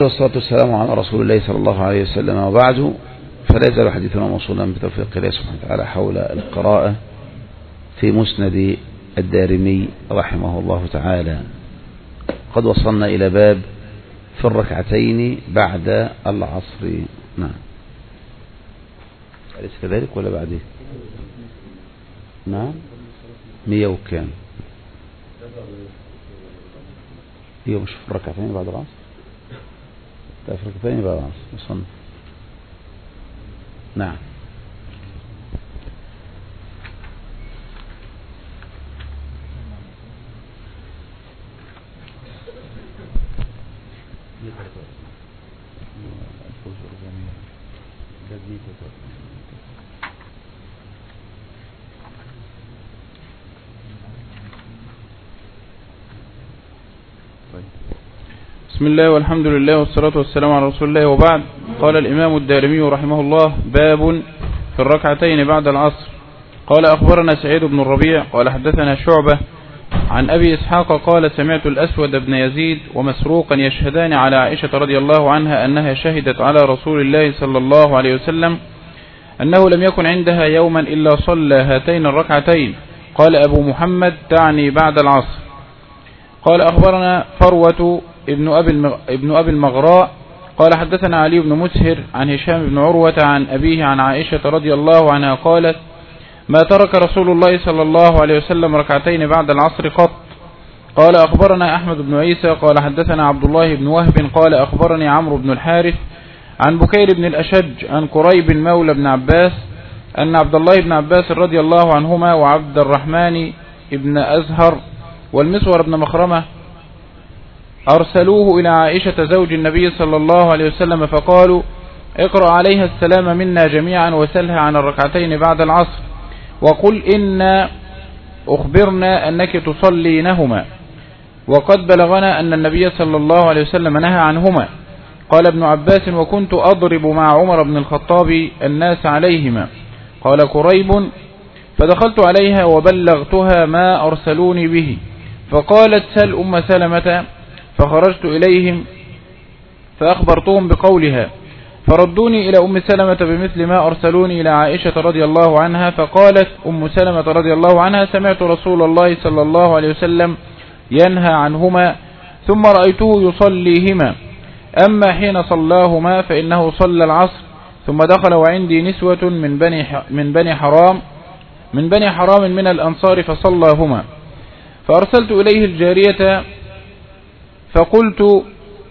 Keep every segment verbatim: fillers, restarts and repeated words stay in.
والصلاة والسلام على رسول الله صلى الله عليه وسلم، وبعد، فلا يزال حديثنا موصولا بتوفيق الله سبحانه وتعالى حول القراءة في مسند الدارمي رحمه الله تعالى. قد وصلنا إلى باب في الركعتين بعد العصر. نعم، أليس كذلك ولا بعده؟ نعم، مية وكام؟ هي مش في الركعتين بعد العصر؟ في الركعتين بعد العصر وصلنا. نعم. بسم الله والحمد لله والصلاة والسلام على رسول الله، وبعد. قال الإمام الدارمي رحمه الله: باب في الركعتين بعد العصر. قال: أخبرنا سعيد بن الربيع قال حدثنا شعبة عن أبي إسحاق قال: سمعت الأسود بن يزيد ومسروقا يشهدان على عائشة رضي الله عنها أنها شهدت على رسول الله صلى الله عليه وسلم أنه لم يكن عندها يوما إلا صلى هاتين الركعتين. قال أبو محمد: تعني بعد العصر. قال: أخبرنا فروة ابن أبي, ابن أبي المغراء قال حدثنا علي بن مسهر عن هشام بن عروة عن أبيه عن عائشة رضي الله عنها قالت: ما ترك رسول الله صلى الله عليه وسلم ركعتين بعد العصر قط. قال: أخبرنا أحمد بن عيسى قال حدثنا عبد الله بن وهب قال أخبرني عمرو بن الحارث عن بكير بن الأشج عن قريب مولى بن عباس أن عبد الله بن عباس رضي الله عنهما وعبد الرحمن بن أزهر والمسور بن مخرمة أرسلوه إلى عائشة زوج النبي صلى الله عليه وسلم فقالوا: اقرأ عليها السلام منا جميعا وسلها عن الركعتين بعد العصر وقل إنا أخبرنا أنك تصلينهما وقد بلغنا أن النبي صلى الله عليه وسلم نهى عنهما. قال ابن عباس: وكنت أضرب مع عمر بن الخطاب الناس عليهما. قال قريب: فدخلت عليها وبلغتها ما أرسلوني به، فقالت: سل أم سلمة. فخرجت إليهم فأخبرتهم بقولها، فردوني إلى أم سلمة بمثل ما أرسلوني إلى عائشة رضي الله عنها. فقالت أم سلمة رضي الله عنها: سمعت رسول الله صلى الله عليه وسلم ينهى عنهما ثم رأيته يصليهما، أما حين صلاهما فإنه صلى العصر ثم دخل وعندي نسوة من بني من بني حرام من بني حرام من الأنصار فصلاهما. فأرسلت إليه الجارية فقلت: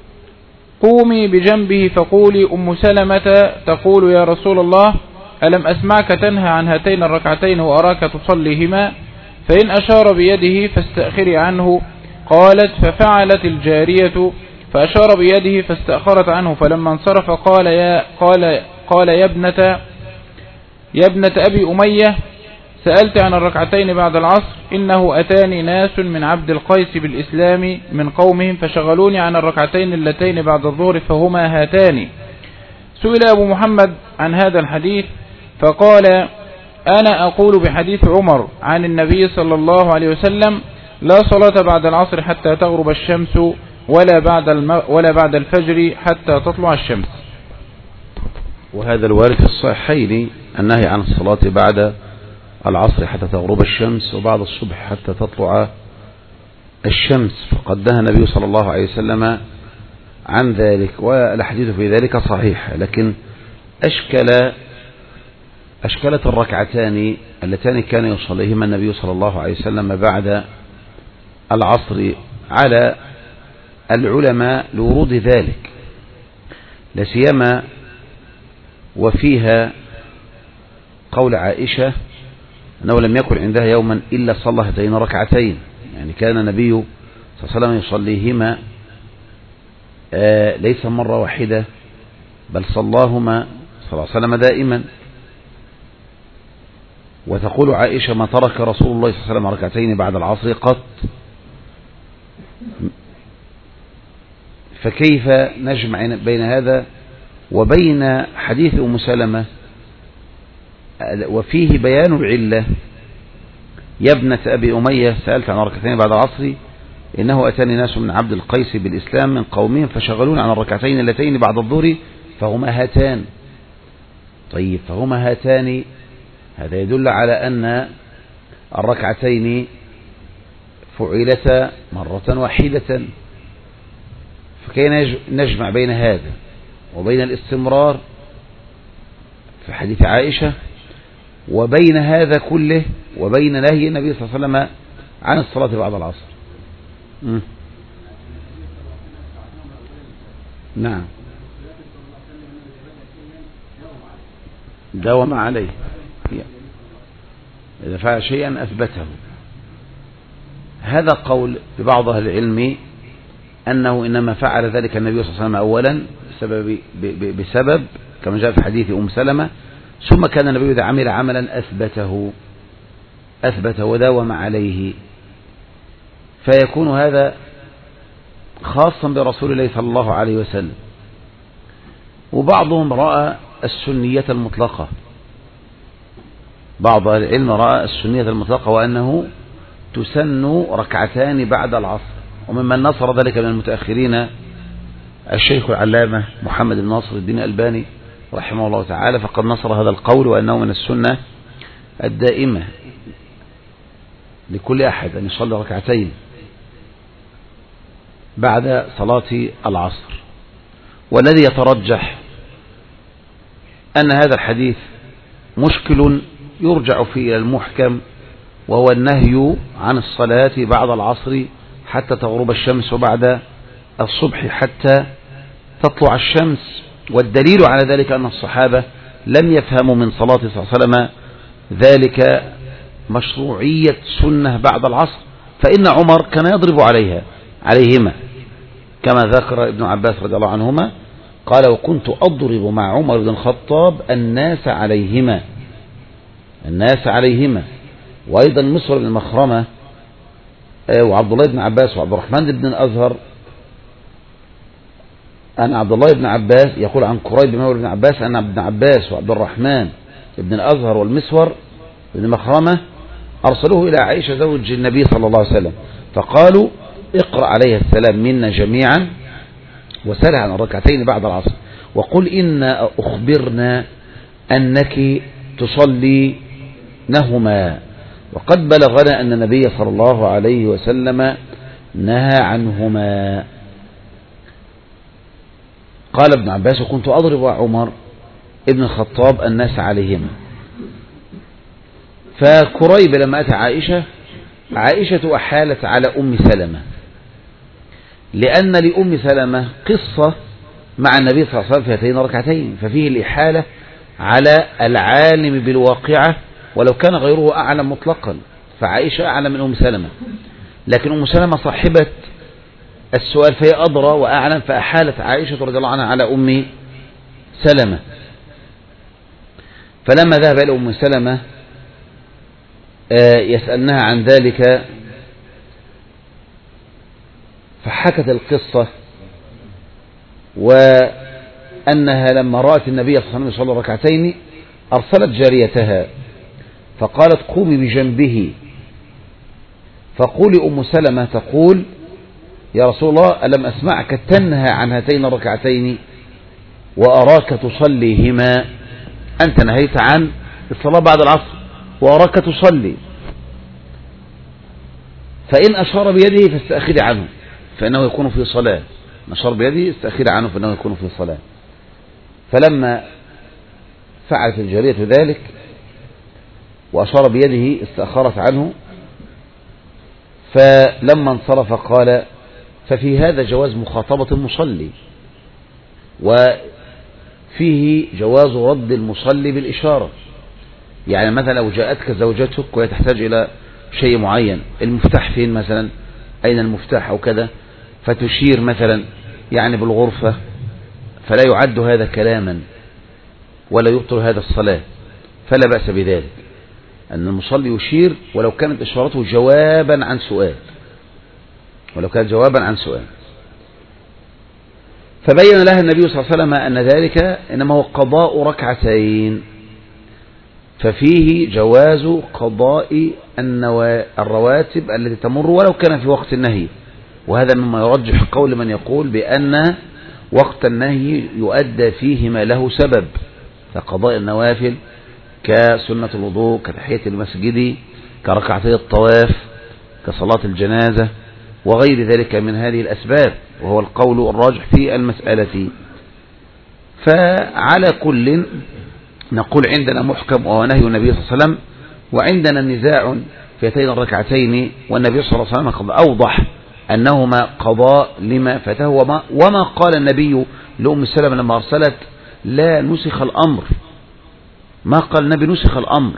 قومي بجنبه فقولي أم سلمة تقول: يا رسول الله، ألم أسمعك تنهى عن هاتين الركعتين وأراك تصليهما؟ فإن أشار بيده فاستأخري عنه. قالت: ففعلت الجارية فأشار بيده فاستأخرت عنه، فلما انصرف قال: يا قال قال يا ابنة يا ابنة أبي أمية، سألت عن الركعتين بعد العصر، إنه أتاني ناس من عبد القيس بالإسلام من قومهم فشغلوني عن الركعتين اللتين بعد الظهر فهما هاتان. سئل أبو محمد عن هذا الحديث فقال: أنا أقول بحديث عمر عن النبي صلى الله عليه وسلم: لا صلاة بعد العصر حتى تغرب الشمس ولا بعد الم... ولا بعد الفجر حتى تطلع الشمس. وهذا الوارد في الصحيحين النهي عن الصلاة بعد العصر حتى تغرب الشمس وبعد الصبح حتى تطلع الشمس، فقد نهى النبي صلى الله عليه وسلم عن ذلك، والحديث في ذلك صحيح. لكن أشكل أشكلت الركعتان اللتان كان يصليهما النبي صلى الله عليه وسلم بعد العصر على العلماء لورود ذلك، لسيما وفيها قول عائشة أنه لم يكن عندها يوما إلا صلى هاتين ركعتين، يعني كان النبي صلى الله عليه وسلم يصليهما آه ليس مرة واحدة بل صلاهما صلى الله عليه وسلم دائما. وتقول عائشة: ما ترك رسول الله صلى الله عليه وسلم ركعتين بعد العصر قط. فكيف نجمع بين هذا وبين حديث أم سلمة وفيه بيان العلة: يا ابنة أبي أمية، سألت عن ركعتين بعد العصر، إنه أتاني ناس من عبد القيس بالإسلام من قومهم فشغلون عن الركعتين اللتين بعد الظهر فهما هاتان. طيب فهما هاتان، هذا يدل على أن الركعتين فعلتا مرة واحدة، فكي نجمع بين هذا وبين الاستمرار في حديث عائشة وبين هذا كله وبين نهي النبي صلى الله عليه وسلم عن الصلاة بعد العصر. م. نعم داوم عليه، إذا فعل شيئا أثبته. هذا قول ببعض أهل العلم أنه إنما فعل ذلك النبي صلى الله عليه وسلم أولا بسبب, بسبب كما جاء في حديث أم سلمة، ثم كان النبي إذا عمل عملا أثبته أثبته وداوم عليه، فيكون هذا خاصا برسول الله صلى الله عليه وسلم. وبعضهم رأى السنية المطلقة، بعض العلم رأى السنية المطلقة وأنه تسن ركعتان بعد العصر، وممن نصر ذلك من المتأخرين الشيخ العلامة محمد بن ناصر الدين الألباني رحمه الله تعالى، فقد نصر هذا القول وأنه من السنة الدائمة لكل أحد أن يصلي ركعتين بعد صلاة العصر. والذي يترجح أن هذا الحديث مشكل يرجع فيه إلى المحكم، وهو النهي عن الصلاة بعد العصر حتى تغرب الشمس وبعد الصبح حتى تطلع الشمس. والدليل على ذلك أن الصحابة لم يفهموا من صلاة صلى الله عليه وسلم ذلك مشروعية سنة بعد العصر، فإن عمر كان يضرب عليها عليهما كما ذكر ابن عباس رضي الله عنهما قال: وكنت أضرب مع عمر بن الخطاب الناس عليهما الناس عليهما وأيضا مسور بن مخرمة وعبد الله بن عباس وعبد الرحمن بن الأزهر، أن عبد الله بن عباس يقول عن قريب مولى بن عباس أن ابن عباس وعبد الرحمن بن الأزهر والمسور بن مخرمة أرسلوه إلى عائشة زوج النبي صلى الله عليه وسلم فقالوا: اقرأ عليه السلام منا جميعا وسلها عن الركعتين بعد العصر وقل إنا أخبرنا أنك تصلي نهما وقد بلغنا أن النبي صلى الله عليه وسلم نهى عنهما. قال ابن عباس: وكنت أضرب عمر ابن الخطاب الناس عليهما. فكريب لما أتى عائشة عائشة أحالت على أم سلمة، لأن لأم سلمة قصة مع النبي صلى الله عليه وسلم في هاتين ركعتين، ففيه الإحالة على العالم بالواقعة ولو كان غيره أعلم مطلقا، فعائشة أعلم من أم سلمة، لكن أم سلمة صاحبة السؤال فهي أدرى وأعلم، فأحالت عائشة رضي الله عنها على أم سلمة. فلما ذهب إلى أم سلمة يسألنها عن ذلك فحكت القصة، وأنها لما رأت النبي صلى الله عليه وسلم يصلي ركعتين أرسلت جاريتها فقالت: قومي بجنبه فقولي أم سلمة تقول: يا رسول الله ألم أسمعك تنهى عن هاتين الركعتين وأراك تصليهما؟ أنت نهيت عن الصلاة بعد العصر وأراك تصلي، فإن أشار بيده فاستأخري عنه فإنه يكون في صلاة، أشار بيده استأخري عنه فإنه يكون في صلاة. فلما فعلت الجارية ذلك وأشار بيده استأخرت عنه، فلما انصرف قال: ففي هذا جواز مخاطبة المصلي، وفيه جواز رد المصلي بالإشارة. يعني مثلا لو جاءتك زوجتك وهي تحتاج إلى شيء معين، المفتاح فين مثلا، أين المفتاح أو كذا، فتشير مثلا يعني بالغرفة، فلا يعد هذا كلاما ولا يبطل هذا الصلاة، فلا بأس بذلك أن المصلي يشير ولو كانت إشارته جوابا عن سؤال ولو كانت جوابا عن سؤال. فبين لها النبي صلى الله عليه وسلم أن ذلك إنما هو قضاء ركعتين، ففيه جواز قضاء الرواتب التي تمر ولو كان في وقت النهي، وهذا مما يرجح قول من يقول بأن وقت النهي يؤدى فيه ما له سبب كقضاء النوافل كسنة الوضوء كتحية المسجد كركعتي الطواف كصلاة الجنازة وغير ذلك من هذه الأسباب، وهو القول الراجح في المسألة. فعلى كل نقول عندنا محكم وهو نهي النبي صلى الله عليه وسلم، وعندنا النزاع في هاتين الركعتين، والنبي صلى الله عليه وسلم قد أوضح أنهما قضاء لما فاته، وما, وما قال النبي لأم سلمة لما أرسلت لا نسخ الأمر، ما قال النبي نسخ الأمر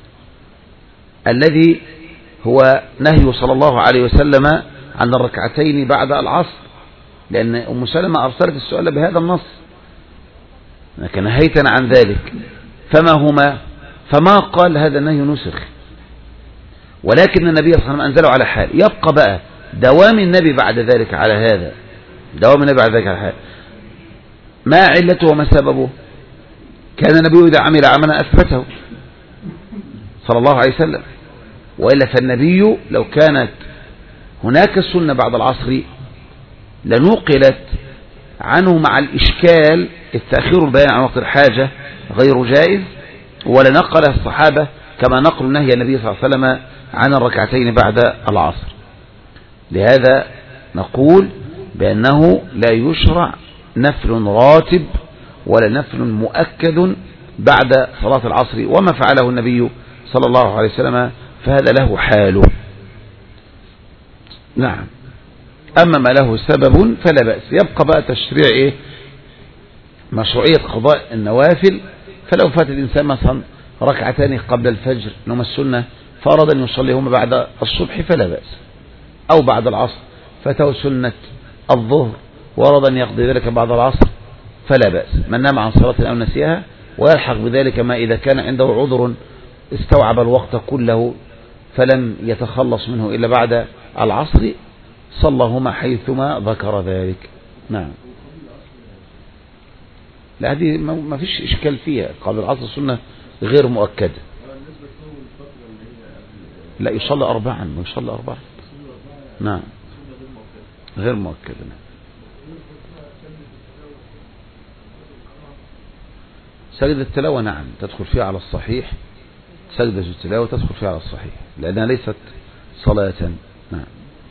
الذي هو نهي صلى الله عليه وسلم عن الركعتين بعد العصر، لأن أم سلمة أرسلت السؤال بهذا النص لكن نهيتنا عن ذلك، فما هما؟ فما قال هذا النهي نسخ، ولكن النبي صلى الله عليه وسلم أنزله على حال. يبقى بقى دوام النبي بعد ذلك على هذا، دوام النبي بعد ذلك على هذا ما علته وما سببه؟ كان النبي إذا عمل عملا أثبته صلى الله عليه وسلم، وإلا فالنبي لو كانت هناك السنة بعد العصر لنقلت عنه مع الإشكال التأخير البيان عن وقت الحاجة غير جائز، ولنقل الصحابة كما نقل نهي النبي صلى الله عليه وسلم عن الركعتين بعد العصر. لهذا نقول بأنه لا يشرع نفل راتب ولا نفل مؤكد بعد صلاة العصر، وما فعله النبي صلى الله عليه وسلم فهذا له حاله. نعم. أما ما له سبب فلا بأس. يبقى بقى تشريع إيه؟ مشروعية قضاء النوافل. فلو فات الإنسان مثلا ركعتان قبل الفجر نوم السنة فأراد أن يصليهما بعد الصبح فلا بأس، أو بعد العصر فاته سنة الظهر وأراد أن يقضي ذلك بعد العصر فلا بأس. من نام عن صلاة أو نسيها ويلحق بذلك ما إذا كان عنده عذر استوعب الوقت كله فلم يتخلص منه إلا بعد العصر صلىهما حيثما ذكر ذلك. نعم. لا هذه ما فيش إشكال فيها، قبل العصر السنة غير مؤكدة. لا يصلي أربعا ويصلي أربعا. نعم غير مؤكدة. سجدة التلاوة نعم تدخل فيها على الصحيح، سجدة التلاوة تدخل فيها على الصحيح لأنها ليست صلاة. نعم.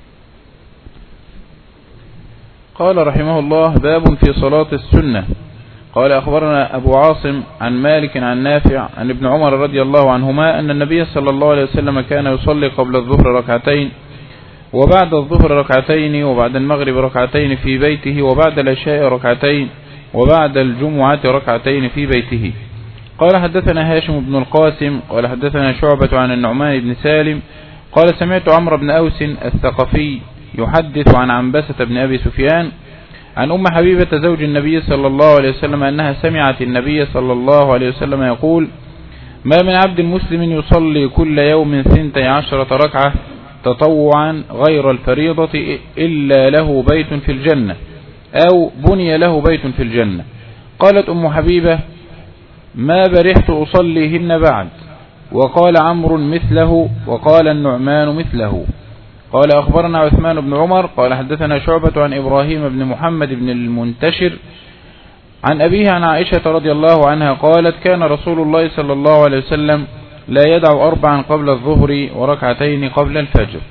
قال رحمه الله: باب في صلاة السنة. قال: أخبرنا أبو عاصم عن مالك عن نافع عن ابن عمر رضي الله عنهما أن النبي صلى الله عليه وسلم كان يصلي قبل الظهر ركعتين وبعد الظهر ركعتين وبعد المغرب ركعتين في بيته وبعد العشاء ركعتين وبعد الجمعة ركعتين في بيته. قال: حدثنا هاشم بن القاسم قال: حدثنا شعبة عن النعمان بن سالم قال: سمعت عمرو بن أوس الثقفي يحدث عن عنبسة بن أبي سفيان عن أم حبيبة زوج النبي صلى الله عليه وسلم أنها سمعت النبي صلى الله عليه وسلم يقول: ما من عبد مسلم يصلي كل يوم ثنتي عشرة ركعة تطوعا غير الفريضة إلا له بيت في الجنة أو بني له بيت في الجنة. قالت أم حبيبة: ما برحت أصليهن بعد. وقال عمرو مثله وقال النعمان مثله. قال: أخبرنا عثمان بن عمر قال: حدثنا شعبة عن إبراهيم بن محمد بن المنتشر عن أبيه عن عائشة رضي الله عنها قالت: كان رسول الله صلى الله عليه وسلم لا يدع أربعا قبل الظهر وركعتين قبل الفجر.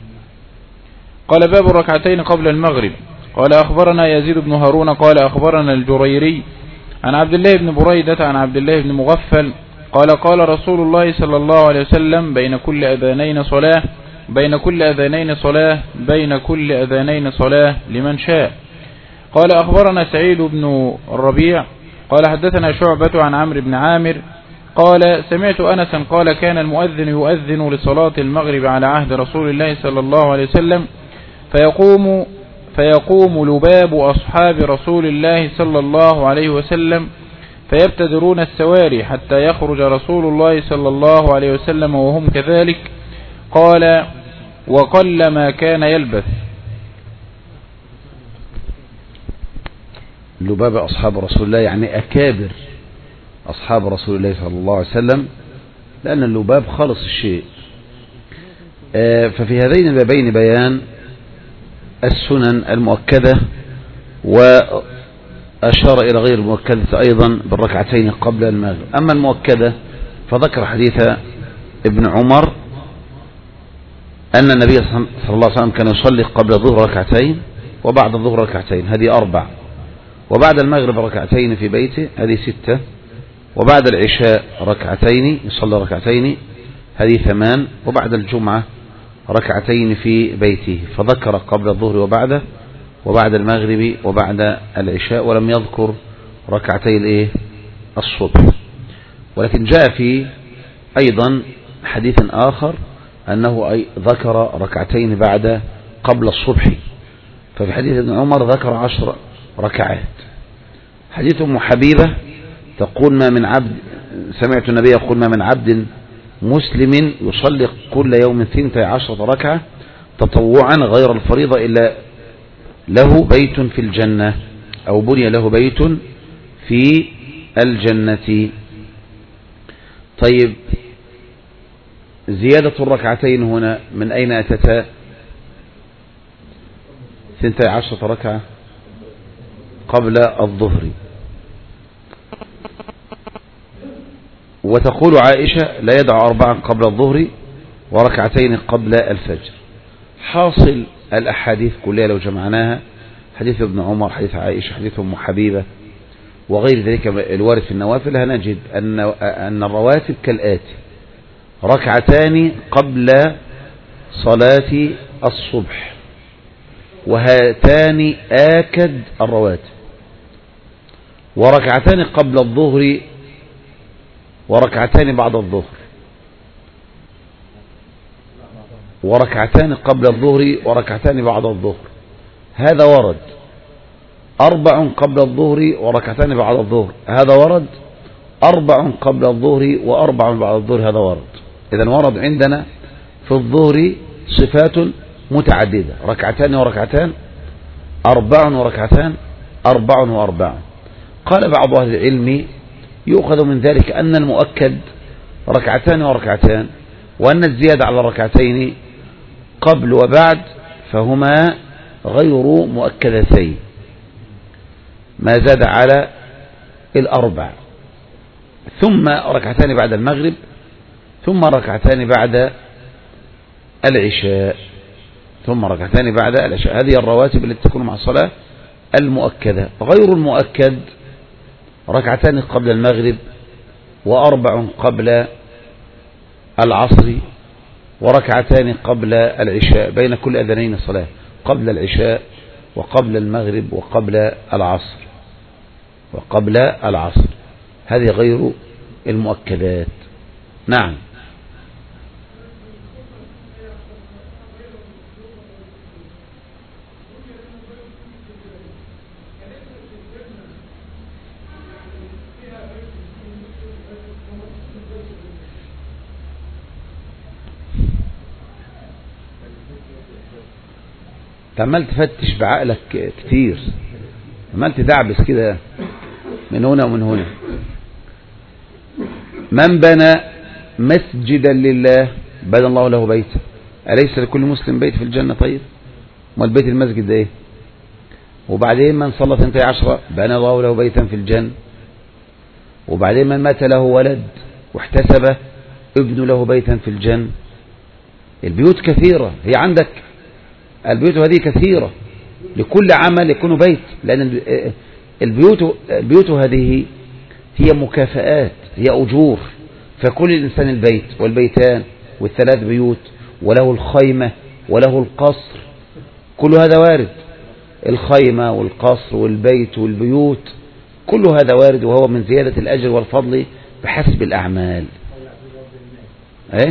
قال: باب الركعتين قبل المغرب. قال: أخبرنا يزيد بن هارون قال: أخبرنا الجريري عن عبد الله بن بريدة عن عبد الله بن مغفل قال: قال رسول الله صلى الله عليه وسلم: بين كل أذانين صلاة بين كل أذانين صلاة بين كل أذانين صلاة لمن شاء. قال: أخبرنا سعيد بن الربيع قال: حدثنا شعبة عن عمرو بن عامر قال: سمعت أنسا قال: كان المؤذن يؤذن لصلاة المغرب على عهد رسول الله صلى الله عليه وسلم فيقوم فيقوم لباب أصحاب رسول الله صلى الله عليه وسلم فيبتدرون السواري حتى يخرج رسول الله صلى الله عليه وسلم وهم كذلك. قال: وقل ما كان يلبث. لباب أصحاب رسول الله يعني أكابر أصحاب رسول الله صلى الله عليه وسلم، لأن اللباب خلص الشيء. ففي هذين البابين بيان السنن المؤكدة، وأشار إلى غير المؤكدة أيضا بالركعتين قبل المغرب. أما المؤكدة فذكر حديث ابن عمر أن النبي صلى الله عليه وسلم كان يصلي قبل الظهر ركعتين وبعد الظهر ركعتين، هذه أربع، وبعد المغرب ركعتين في بيته، هذه ستة، وبعد العشاء ركعتين يصلي ركعتين، هذه ثمان، وبعد الجمعة ركعتين في بيته. فذكر قبل الظهر وبعده، وبعد المغرب وبعد العشاء، ولم يذكر ركعتي الايه الصبح. ولكن جاء في أيضا حديث آخر أنه أي ذكر ركعتين بعد قبل الصبح. ففي حديث ابن عمر ذكر عشر ركعات. حديث أم حبيبة تقول ما من عبد، سمعت النبي يقول ما من عبد مسلم يصلي كل يوم ثنتي عشرة ركعة تطوعا غير الفريضة إلا له بيت في الجنة، أو بني له بيت في الجنة. طيب، زيادة الركعتين هنا من أين أتتا؟ ثنتي عشرة ركعة قبل الظهر. وتقول عائشة لا يدع أربعا قبل الظهر وركعتين قبل الفجر. حاصل الأحاديث كلها لو جمعناها، حديث ابن عمر، حديث عائشة، حديث أم حبيبة، وغير ذلك الوارد في النوافل، هنجد أن أن الرواتب كالآتي: ركعتان قبل صلاة الصبح، وهاتان آكد الرواتب، وركعتان قبل الظهر، وركعتان بعد الظهر، وركعتان قبل الظهر وركعتان بعد الظهر، هذا ورد. أربع قبل الظهر وركعتان بعد الظهر، هذا ورد. أربع قبل الظهر وأربع بعد الظهر، هذا ورد. إذن ورد عندنا في الظهر صفات متعددة: ركعتان وركعتان، أربع وركعتان، أربع وأربع. قال بعض أهل العلم يؤخذ من ذلك أن المؤكد ركعتان وركعتان، وأن الزيادة على الركعتين قبل وبعد فهما غير مؤكدتين، ما زاد على الأربع، ثم ركعتان بعد المغرب، ثم ركعتان بعد العشاء، ثم ركعتان بعد العشاء. هذه الرواتب التي تكون مع الصلاة المؤكدة. غير المؤكد ركعتان قبل المغرب، وأربع قبل العصر، وركعتان قبل العشاء، بين كل أذانين صلاة، قبل العشاء وقبل المغرب وقبل العصر وقبل العصر. هذه غير المؤكدات. نعم. عمال تفتش بعقلك كتير، عمال تدعبس كده من هنا ومن هنا. من بنى مسجدا لله بنى الله له بيتا، أليس لكل مسلم بيت في الجنة؟ طيب، ما البيت المسجد ده ايه؟ وبعدين من صلى اثنتي عشرة بنى الله له بيتا في الجنة. وبعدين من مات له ولد واحتسب ابن له بيتا في الجنة. البيوت كثيرة، هي عندك البيوت هذه كثيرة، لكل عمل يكون بيت، لأن البيوت البيوت هذه هي مكافآت، هي أجور. فكل الإنسان البيت والبيتان والثلاث بيوت، وله الخيمة وله القصر، كل هذا وارد. الخيمة والقصر والبيت والبيوت كل هذا وارد، وهو من زيادة الأجر والفضل بحسب الأعمال. ايه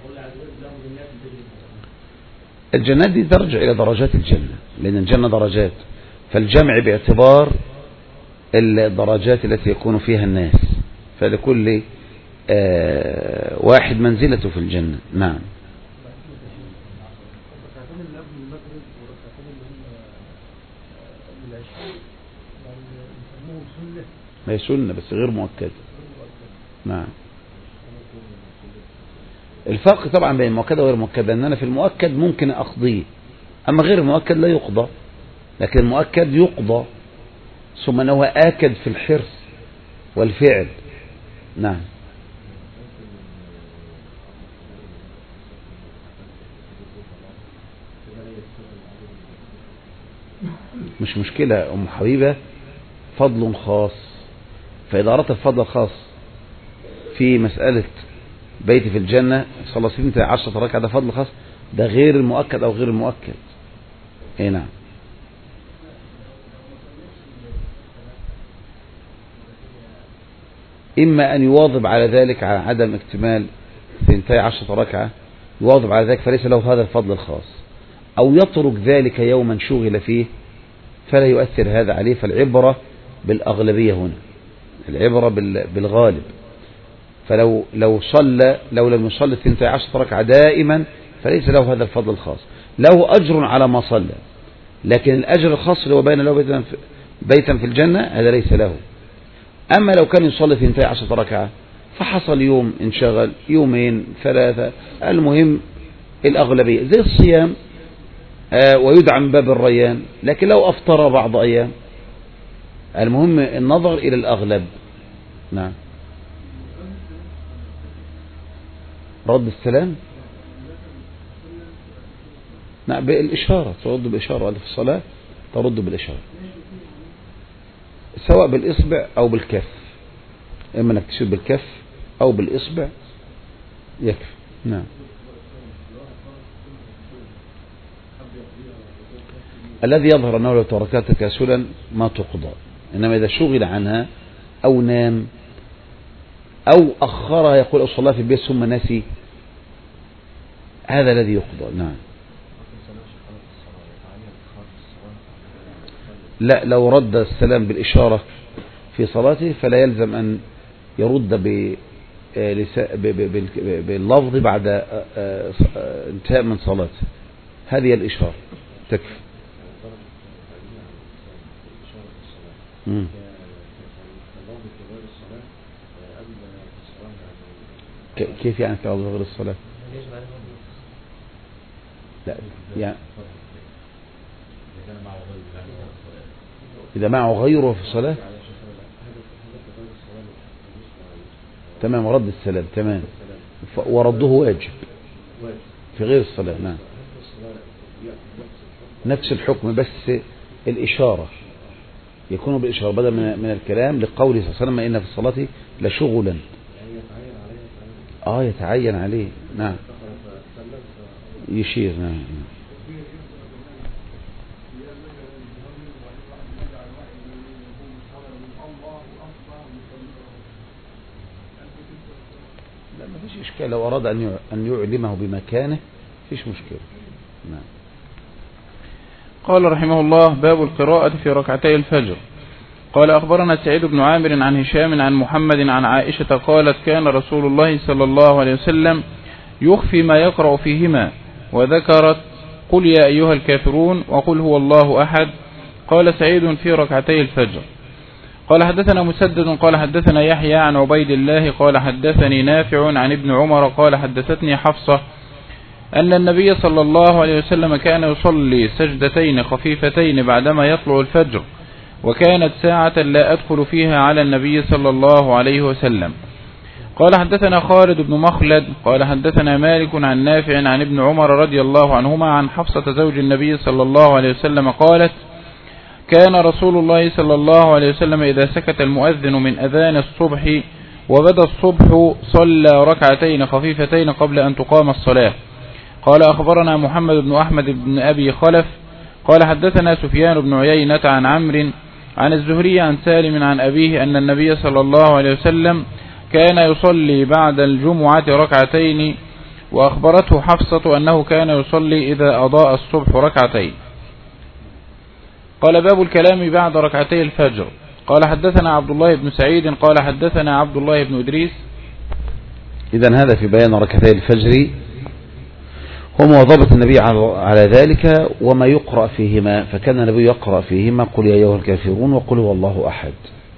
الجنات دي ترجع إلى درجات الجنة، لأن الجنة درجات، فالجمع باعتبار الدرجات التي يكون فيها الناس، فلكل آه واحد منزلته في الجنة. نعم. ما هي سنة بس غير مؤكدة. نعم. الفرق طبعا بين المؤكدة وغير المؤكدة، ان انا في المؤكد ممكن اقضيه أما غير المؤكد لا يقضى، لكن المؤكد يقضى، ثم أنه آكد في الحرص والفعل. نعم. مش مشكلة أم حبيبة، فضل خاص، فإذا أردت الفضل الخاص في مسألة بيت في الجنة صلى ستة عشر ركعة، ده فضل خاص، ده غير المؤكد أو غير المؤكد. اي نعم. إما أن يواظب على ذلك على عدم اكتمال اثنتي عشرة ركعة، يواظب على ذلك فليس له هذا الفضل الخاص، أو يترك ذلك يوما شغل فيه فلا يؤثر هذا عليه. فالعبرة بالأغلبية هنا، العبرة بالغالب. فلو لو صلى لو لم يصلي اثنتي عشرة ركعة دائما فليس له هذا الفضل الخاص، له أجر على ما صلى، لكن الأجر الخاص اللي هو بين له بيتا في, بيتا في الجنة هذا ليس له. أما لو كان يصلي اثنتي عشرة ركعة فحصل يوم انشغل، يومين، ثلاثة، المهم الأغلبية زي الصيام آه ويدعى من باب الريان، لكن لو أفطر بعض أيام، المهم النظر إلى الأغلب. نعم. رد السلام، نعم، بالإشارة، ترد بالإشارة في الصلاة، ترد بالإشارة سواء بالإصبع أو بالكف، إما أنك تشير بالكف أو بالإصبع يكفي. نعم. الذي يظهر أنه لو تركها تكاسلا ما تقضى، إنما إذا شغل عنها أو نام أو أخرها، يقول أصلى في البيت ثم نسي، هذا الذي يقضى. نعم. لا، لو رد السلام بالإشارة في صلاته فلا يلزم أن يرد باللفظ بعد انتهاء من صلاته، هذه الإشارة تكفي. مم. كيف يعني كلام غير الصلاة؟ لا يعني إذا معه غيره في الصلاة تمام، ورد السلام تمام، ورده واجب في غير الصلاة. نعم، نفس الحكم، بس الإشارة يكون بالإشارة بدل من الكلام، لقوله صلى الله عليه وسلم إن في الصلاة لشغلا. آه يتعين عليه. نعم، يشير. نعم. لا، ما فيش إشكال، لو أراد أن يعلمه بمكانه فيش مشكلة. نعم. قال رحمه الله: باب القراءة في ركعتي الفجر. قال: أخبرنا سعيد بن عامر عن هشام عن محمد عن عائشة قالت: كان رسول الله صلى الله عليه وسلم يخفي ما يقرأ فيهما، وذكرت: قل يا أيها الكافرون وقل هو الله أحد. قال سعيد: في ركعتي الفجر. قال: حدثنا مسدد قال حدثنا يحيى عن عبيد الله قال حدثني نافع عن ابن عمر قال حدثتني حفصة أن النبي صلى الله عليه وسلم كان يصلي سجدتين خفيفتين بعدما يطلع الفجر، وكانت ساعة لا أدخل فيها على النبي صلى الله عليه وسلم. قال: حدثنا خالد بن مخلد قال حدثنا مالك عن نافع عن ابن عمر رضي الله عنهما عن حفصة زوج النبي صلى الله عليه وسلم قالت: كان رسول الله صلى الله عليه وسلم إذا سكت المؤذن من أذان الصبح وبدا الصبح صلى ركعتين خفيفتين قبل أن تقام الصلاة. قال: أخبرنا محمد بن أحمد بن أبي خلف قال حدثنا سفيان بن عيينة عن عمرو عن الزهري عن سالم عن أبيه أن النبي صلى الله عليه وسلم كان يصلي بعد الجمعة ركعتين، وأخبرته حفصة أنه كان يصلي إذا أضاء الصبح ركعتين. قال: باب الكلام بعد ركعتي الفجر. قال: حدثنا عبد الله بن سعيد قال حدثنا عبد الله بن إدريس. إذن هذا في بيان ركعتي الفجر ومواظبة النبي على ذلك وما يقرأ فيهما، فكان النبي يقرأ فيهما: قل يا أيها الكافرون وقل هو الله أحد.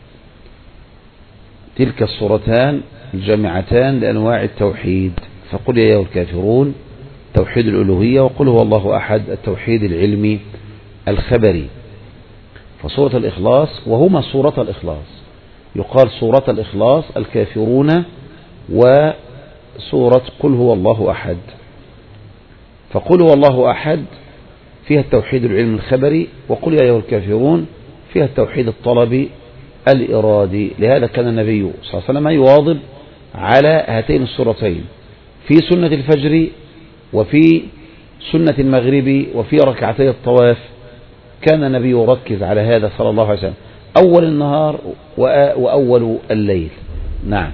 تلك الصورتان الجامعتان لأنواع التوحيد، فقل يا أيها الكافرون توحيد الألوهية، وقل هو الله أحد التوحيد العلمي الخبري. فسورة الإخلاص وهما سورة الإخلاص، يقال سورة الإخلاص الكافرون وسورة قل هو الله أحد. فقل هو الله أحد فيها التوحيد العلمي الخبري، وقل يا أيها الكافرون فيها التوحيد الطلبي الإرادي. لهذا كان النبي صلى الله عليه وسلم يواظب على هاتين السورتين في سنة الفجر وفي سنة المغرب وفي ركعتي الطواف. كان النبي يركز على هذا صلى الله عليه وسلم أول النهار وأول الليل. نعم.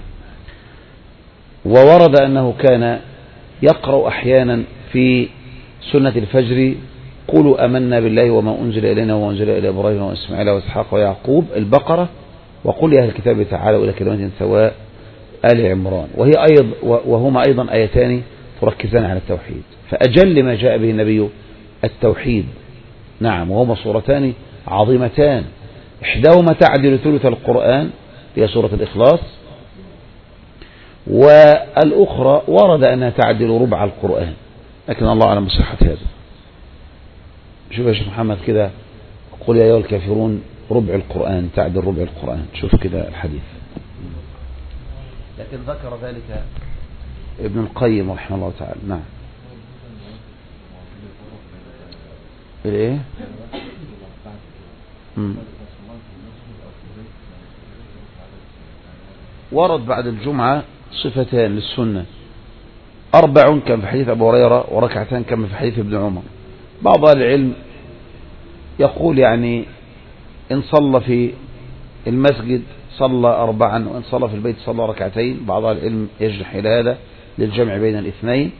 وورد أنه كان يقرأ أحيانا في سنة الفجر قولوا أمنا بالله وما أنزل إلينا وما أنزل إلى إبراهيم وإسماعيل وإسحاق ويعقوب البقرة، وقل يا أهل الكتاب تعالوا إلى كلمة سواء آل عمران، وهي أيضا وهما أيضا آيتان تركزان على التوحيد. فأجل ما جاء به النبي التوحيد. نعم. وهما سورتان عظيمتان، إحداهما تعدل ثلث القرآن هي سورة الإخلاص، والأخرى ورد أنها تعدل ربع القرآن، لكن الله أعلم بصحة هذا. شوف يا شيخ محمد كده، قل يا أيها الكافرون ربع القرآن، تعدل ربع القرآن. شوف كده الحديث. لكن ذكر ذلك ابن القيم رحمه الله تعالى. نعم. الايه؟ ورد بعد الجمعة صفتان للسنة، أربع كان في حديث أبو هريرة وركعتان كان في حديث ابن عمر. بعض العلم يقول يعني إن صلى في المسجد صلى أربعا، وإن صلى في البيت صلى ركعتين. بعض العلم يجرح إلى هذا للجمع بين الاثنين،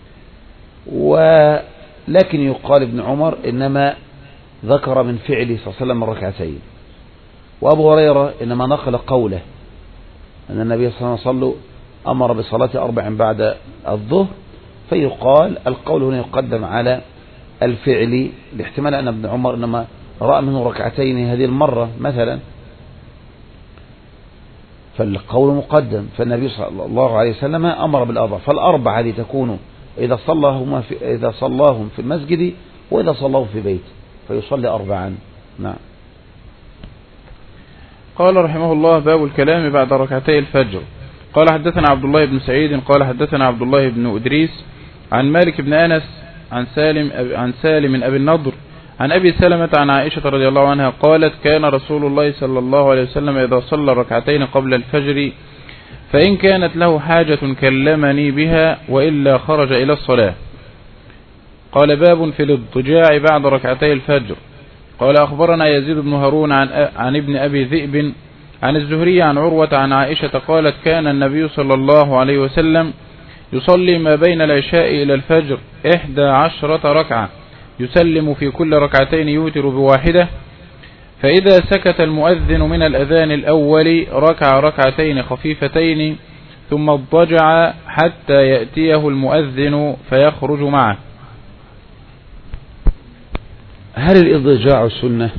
ولكن يقال ابن عمر إنما ذكر من فعله صلى الله عليه وسلم الركعتين، وأبو هريرة إنما نقل قوله أن النبي صلى الله عليه وسلم أمر بصلاة أربع بعد الظهر، فيقال القول هنا يقدم على الفعل، لاحتمال أن ابن عمر إنما رأى منه ركعتين هذه المرة مثلا، فالقول مقدم. فالنبي صلى الله عليه وسلم أمر بالأربع، فالأربع هذه تكون إذا صلاهم في إذا صلاهم في المسجد وإذا صلاهم في بيت فيصلي أربعا. نعم. قال رحمه الله: باب الكلام بعد ركعتي الفجر. قال حدثنا عبد الله بن سعيد قال حدثنا عبد الله بن إدريس عن مالك بن أنس عن سالم عن سالم أبي النضر عن أبي سلمة عن عائشة رضي الله عنها قالت: كان رسول الله صلى الله عليه وسلم إذا صلى ركعتين قبل الفجر فإن كانت له حاجة كلمني بها وإلا خرج إلى الصلاة. قال: باب في الاضطجاع بعد ركعتي الفجر. قال: أخبرنا يزيد بن هارون عن, عن ابن أبي ذئب عن الزهري عن عروة عن عائشة قالت: كان النبي صلى الله عليه وسلم يصلي ما بين العشاء إلى الفجر إحدى عشرة ركعة، يسلم في كل ركعتين يوتر بواحدة، فإذا سكت المؤذن من الأذان الأول ركع ركعتين خفيفتين ثم اضطجع حتى يأتيه المؤذن فيخرج معه. هل الإضجاع سنة؟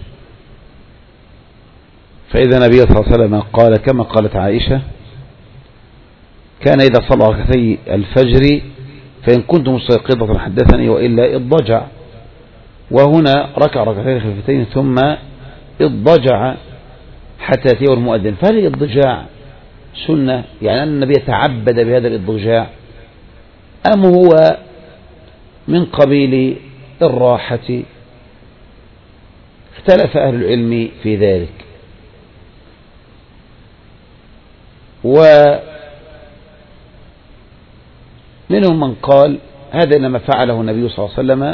فإذا النبي صلى الله عليه وسلم قال كما قالت عائشة: كان إذا صلى ركعتي الفجر فإن كنت مستيقظة حدثني وإلا اضطجع. وهنا ركع ركعتين خفيفتين ثم اضطجع حتى يأتيه المؤذن. فهل الاضطجاع سنة، يعني أن النبي تعبد بهذا الاضطجاع، أم هو من قبيل الراحة؟ اختلف أهل العلم في ذلك، ومنهم من قال هذا إنما فعله النبي صلى الله عليه وسلم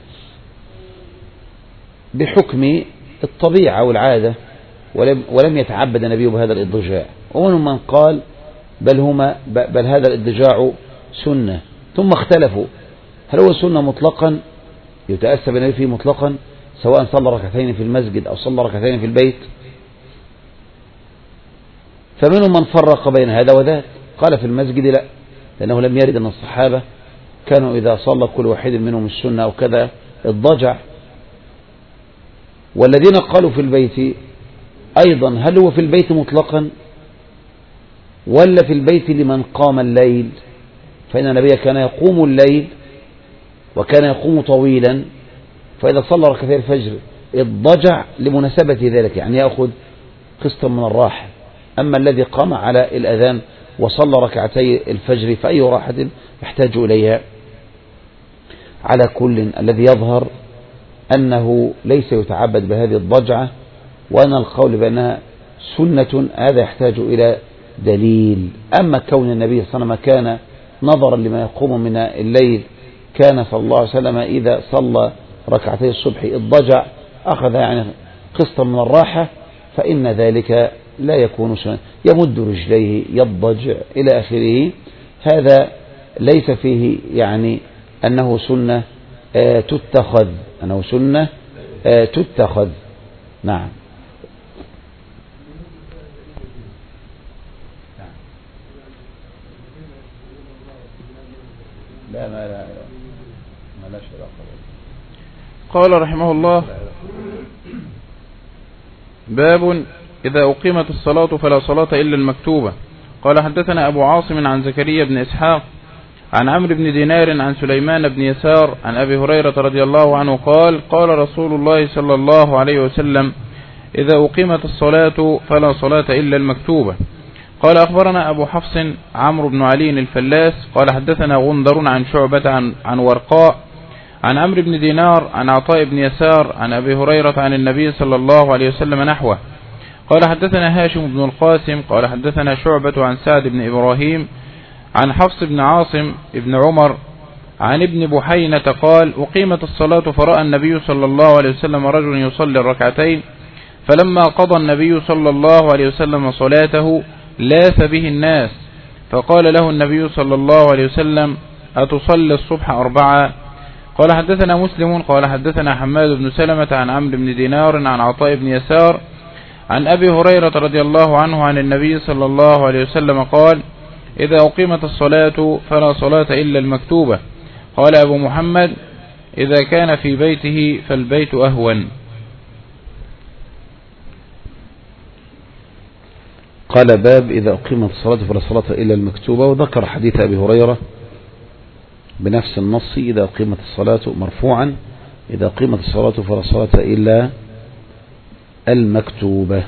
بحكم الطبيعة والعادة، ولم, ولم يتعبد النبي بهذا الاضطجاع. ومنهم من قال بل, هما بل هذا الاضطجاع سنة. ثم اختلفوا هل هو سنة مطلقا يتأسى بالنبي فيه مطلقا سواء صلى ركعتين في المسجد أو صلى ركعتين في البيت. فمنهم من فرق بين هذا وذاك، قال في المسجد لا، لأنه لم يرد أن الصحابة كانوا إذا صلى كل واحد منهم السنة أو كذا اضطجع. والذين قالوا في البيت أيضا هل هو في البيت مطلقا ولا في البيت لمن قام الليل؟ فإن النبي كان يقوم الليل وكان يقوم طويلا، فإذا صلى ركعتي الفجر اضطجع لمناسبة ذلك، يعني يأخذ قسطا من الراحة. أما الذي قام على الأذان وصلى ركعتي الفجر فأي راحة يحتاج إليها؟ على كل الذي يظهر أنه ليس يتعبد بهذه الضجعة، وأن القول بأنها سنة هذا يحتاج إلى دليل. أما كون النبي صلى الله عليه وسلم كان نظرا لما يقوم من الليل كان صلى الله عليه وسلم إذا صلى ركعتي الصبح اضطجع أخذ يعني قسطا من الراحة، فإن ذلك لا يكون سنة. يمد رجليه يضجع إلى آخره، هذا ليس فيه يعني أنه سنة آه تتخذ أنه سنة آه تتخذ. نعم. لا ما لا ما لا شيء. قال رحمه الله: باب إذا أقيمت الصلاة فلا صلاة إلا المكتوبة. قال حدثنا أبو عاصم عن زكريا بن إسحاق عن عمرو بن دينار عن سليمان بن يسار عن أبي هريرة رضي الله عنه قال: قال رسول الله صلى الله عليه وسلم: إذا أقيمت الصلاة فلا صلاة إلا المكتوبة. قال أخبرنا أبو حفص عمرو بن علي الفلاس قال حدثنا غندر عن شعبة عن, عن ورقاء عن عمرو بن دينار عن عطاء بن يسار عن أبي هريرة عن النبي صلى الله عليه وسلم نحوه. قال حدثنا هاشم بن القاسم قال حدثنا شعبة عن سعد بن إبراهيم عن حفص بن عاصم بن عمر عن ابن بحينة قال: أقيمت الصلاة فرأى النبي صلى الله عليه وسلم رجل يصلي الركعتين، فلما قضى النبي صلى الله عليه وسلم صلاته لاث به الناس، فقال له النبي صلى الله عليه وسلم: أتصلي الصبح أربعة؟ قال حدثنا مسلم قال حدثنا حماد بن سلمة عن عمرو بن دينار عن عطاء بن يسار عن أبي هريرة رضي الله عنه عن النبي صلى الله عليه وسلم قال: إذا أقيمت الصلاة فلا صلاة إلا المكتوبة. قال أبو محمد: إذا كان في بيته فالبيت أهون. قال: باب إذا أقيمت الصلاة فلا صلاة إلا المكتوبة. وذكر حديث أبي هريرة بنفس النص: إذا أقيمت الصلاة مرفوعا: إذا أقيمت الصلاة فلا صلاة إلا المكتوبة.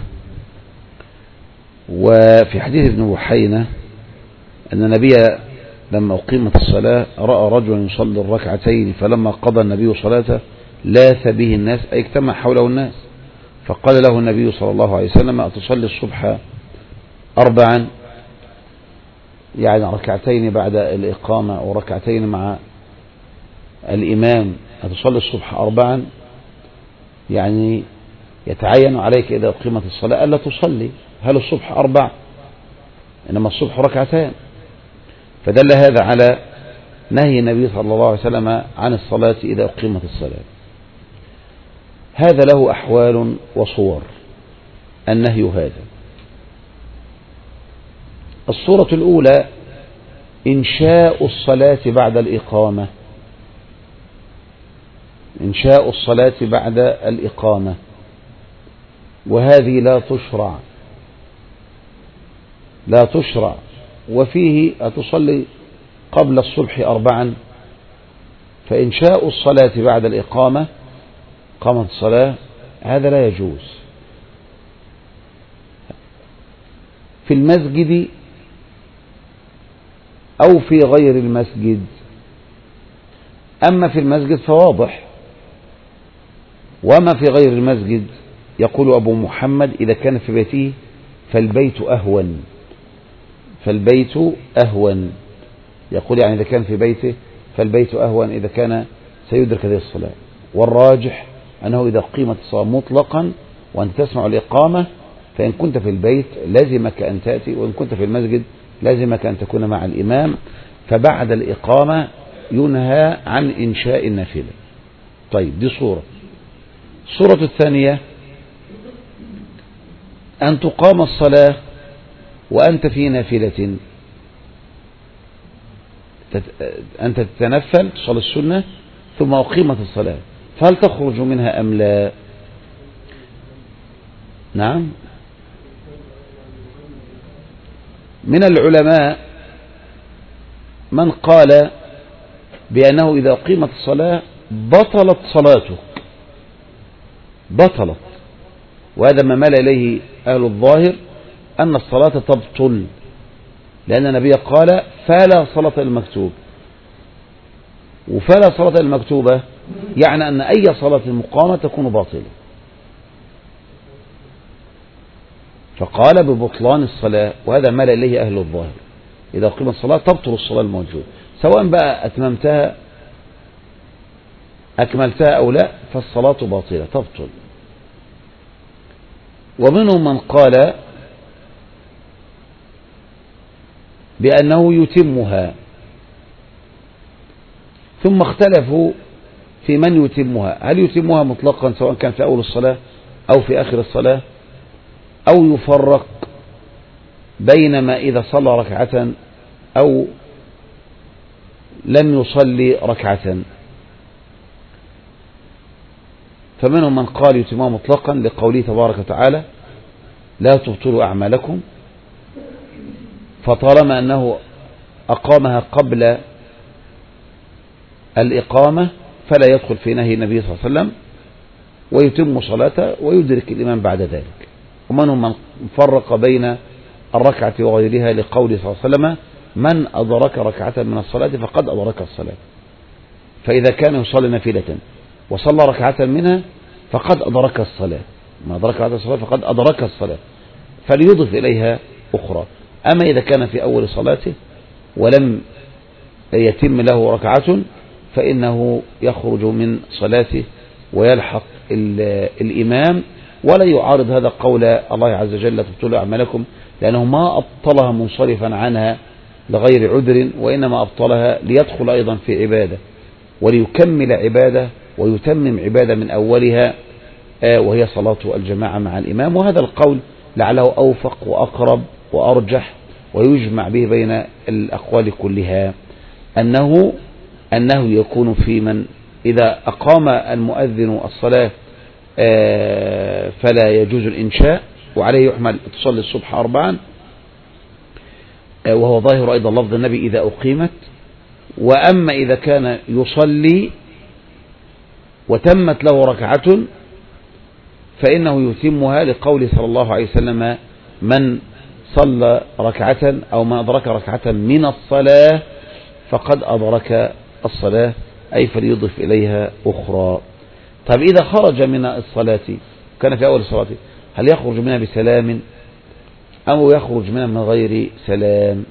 وفي حديث ابن بحينة أن النبي لما أقيمت الصلاة رأى رجلا يصلي الركعتين، فلما قضى النبي صلاته لاث به الناس، أي اجتمع حوله الناس، فقال له النبي صلى الله عليه وسلم: أتصلي الصبح أربعا؟ يعني ركعتين بعد الإقامة وركعتين مع الإمام، أتصلي الصبح أربعا؟ يعني يتعين عليك إذا أقيمت الصلاة ألا تصلي. هل الصبح أربع؟ إنما الصبح ركعتان. فدل هذا على نهي النبي صلى الله عليه وسلم عن الصلاة إذا أقيمت الصلاة. هذا له أحوال وصور النهي هذا. الصورة الأولى إنشاء الصلاة بعد الإقامة، إنشاء الصلاة بعد الإقامة، وهذه لا تشرع لا تشرع وفيه أتصلي قبل الصبح أربعا، فإنشاء الصلاة بعد الإقامة قامت الصلاة هذا لا يجوز في المسجد أو في غير المسجد. أما في المسجد فواضح، وما في غير المسجد يقول أبو محمد: إذا كان في بيته فالبيت أهون، فالبيت أهون. يقول يعني إذا كان في بيته فالبيت أهون إذا كان سيدرك هذه الصلاة. والراجح أنه إذا قيمت الصلاة مطلقا وأنت تسمع الإقامة، فإن كنت في البيت لازمك أن تأتي، وإن كنت في المسجد لازمك أن تكون مع الإمام، فبعد الإقامة ينهى عن إنشاء النافلة. طيب، دي صورة. الصورة الثانية أن تقام الصلاة وأنت في نافلة، أنت تتنفل تصلي السنة ثم أقيمت الصلاة، فهل تخرج منها أم لا؟ نعم. من العلماء من قال بأنه إذا قيمت الصلاة بطلت صلاتك، بطلت. وهذا ما مال إليه أهل الظاهر أن الصلاة تبطل، لأن النبي قال فلا صلاة المكتوب، وفلا صلاة المكتوبة يعني أن أي صلاة مقامة تكون باطلة، فقال ببطلان الصلاة. وهذا مال إليه أهل الظاهر، إذا قيمت الصلاة تبطل الصلاة الموجودة، سواء بقى أتممتها أكملتها أو لا، فالصلاة باطلة تبطل. ومنهم من قال بأنه يتمها، ثم اختلفوا في من يتمها، هل يتمها مطلقا سواء كان في أول الصلاة أو في آخر الصلاة، أو يفرق بين ما إذا صلى ركعة أو لم يصلي ركعة. فمنهم من قال يتمها مطلقا لقوله تبارك وتعالى لا تبطلوا أعمالكم، فطالما أنه أقامها قبل الإقامة فلا يدخل في نهي النبي صلى الله عليه وسلم، ويتم صلاته ويدرك الإمام بعد ذلك. ومنهم من فرق بين الركعة وغيرها لقوله صلى الله عليه وسلم من أدرك ركعة من الصلاة فقد أدرك الصلاة، فإذا كان يصلي نافلة وصلى ركعة منها فقد أدرك الصلاة، ما أدرك ركعة الصلاة فقد أدرك الصلاة، فليضف إليها أخرى. أما إذا كان في أول صلاته ولم يتم له ركعة فإنه يخرج من صلاته ويلحق الإمام، ولا يعارض هذا قول الله عز وجل تبطلوا أعمالكم، لأنه ما أبطلها منصرفا عنها لغير عذر، وإنما أبطلها ليدخل أيضا في عبادة وليكمل عبادة ويتمم عبادة من أولها، وهي صلاة الجماعة مع الإمام. وهذا القول لعله أوفق وأقرب وأرجح ويجمع به بين الأقوال كلها، أنه أنه يكون في من إذا أقام المؤذن الصلاة فلا يجوز الإنشاء، وعليه يحمل تصلي الصبح أربعا، وهو ظاهر أيضا لفظ النبي إذا أقيمت. وأما إذا كان يصلي وتمت له ركعة فإنه يتمها لقول صلى الله عليه وسلم من صلى ركعة أو ما أدرك ركعة من الصلاة فقد أدرك الصلاة، أي فليضف إليها أخرى. طيب إذا خرج من الصلاة كان في أول الصلاة هل يخرج منها بسلام أو يخرج منها من غير سلام؟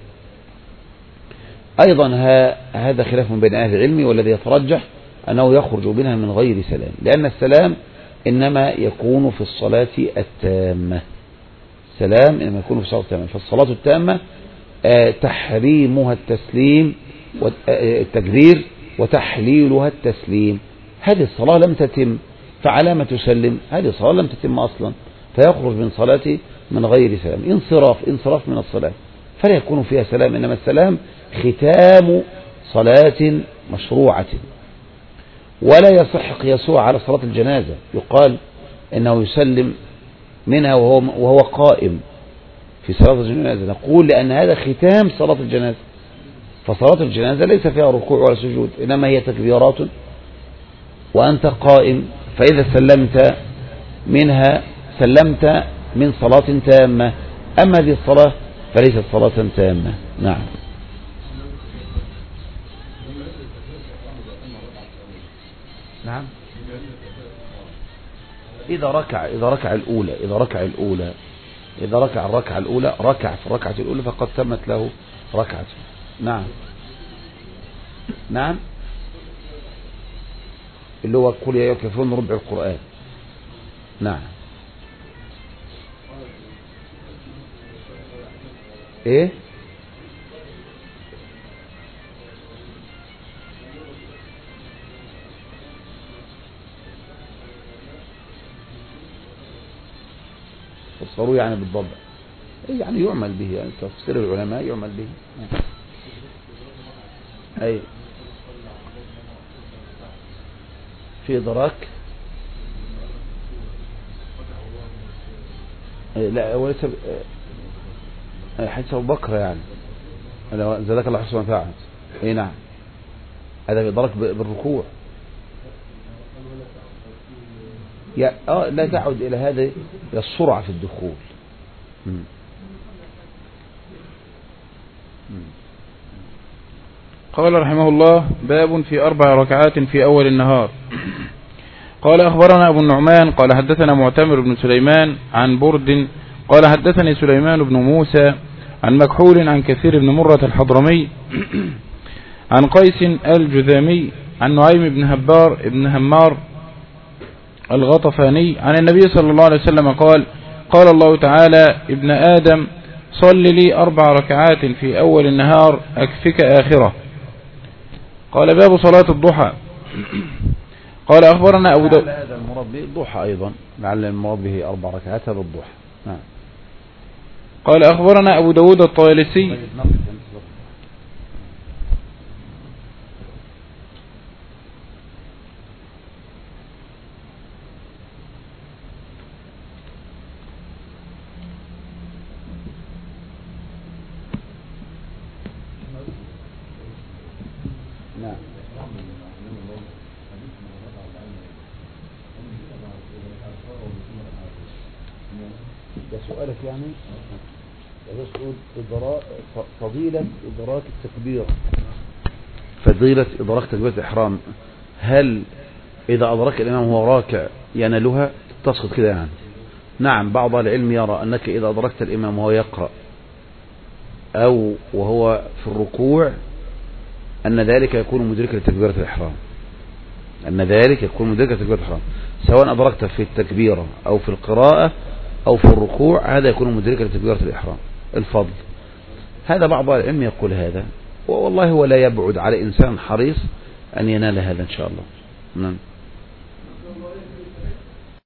أيضا هذا خلاف بين أهل العلم، والذي يترجح أنه يخرج منها من غير سلام، لأن السلام إنما يكون في الصلاة التامة، سلام إنما يكون في الصلاة التامة. فالصلاة التامة تحريمها التسليم والتكبير وتحليلها التسليم. هذه الصلاة لم تتم فعلى ما تسلم، هذه الصلاة لم تتم أصلا، فيخرج من صلاته من غير سلام، انصراف انصراف من الصلاة، فلا يكون فيها سلام، إنما السلام ختام صلاة مشروعة. ولا يصح قياسها على صلاة الجنازة، يقال إنه يسلم منها وهو, وهو قائم في صلاة الجنازة، نقول لأن هذا ختام صلاة الجنازة، فصلاة الجنازة ليس فيها ركوع ولا سجود، إنما هي تكبيرات وأنت قائم، فإذا سلمت منها سلمت من صلاة تامة. أما هذه الصلاة فليست صلاة تامة. نعم. نعم. إذا ركع إذا ركع الأولى إذا ركع الأولى إذا ركع الركعة الأولى ركع في الركعة الأولى فقد تمت له ركعة. نعم. نعم. اللي هو قل يا أيها الكافرون ربع القرآن. نعم. إيه؟ فسروه يعني بالضبط، يعني يعمل به، يعني تفسير العلماء يعمل به. أي في إدراك. لا وليس حديث أبو بكر يعني ذلك الله حسن فاعل. اي نعم. هذا بإدراك بالركوع. يا آه لا تعد إلى هذا إلى السرعة في الدخول. م. م. قال رحمه الله: باب في أربع ركعات في أول النهار. قال أخبرنا أبو النعمان قال حدثنا معتمر بن سليمان عن برد قال حدثني سليمان بن موسى عن مكحول عن كثير بن مرة الحضرمي عن قيس الجذامي عن نعيم بن هبار بن همار الغطفاني عن النبي صلى الله عليه وسلم قال: قال الله تعالى: ابن آدم صل لي أربع ركعات في أول النهار أكفك آخرة. قال: باب صلاة الضحى. قال أخبرنا أبو داود. هذا المراد به الضحى أيضا، لعل المراد به أربع ركعات هذا الضحى. نعم. قال أخبرنا أبو داود الطيالسي. نعم. ده سؤالك يعني يقول إدراك فضيلة إدراك التكبير، فضيلة إدراك تكبيرة الإحرام، هل إذا أدرك الإمام وهو راكع ينالها؟ تسقط كده يعني. نعم، بعض العلم يرى أنك إذا أدركت الإمام وهو يقرأ أو وهو في الركوع أن ذلك يكون مدركا لتكبيرة الإحرام، أن ذلك يكون مدركا لتكبيرة الإحرام، سواء أدركت في التكبيرة أو في القراءة أو في الركوع، هذا يكون مدركا لتكبيرة الإحرام الفضل. هذا بعض العلم يقول هذا، والله هو لا يبعد على إنسان حريص أن ينال هذا إن شاء الله. نعم.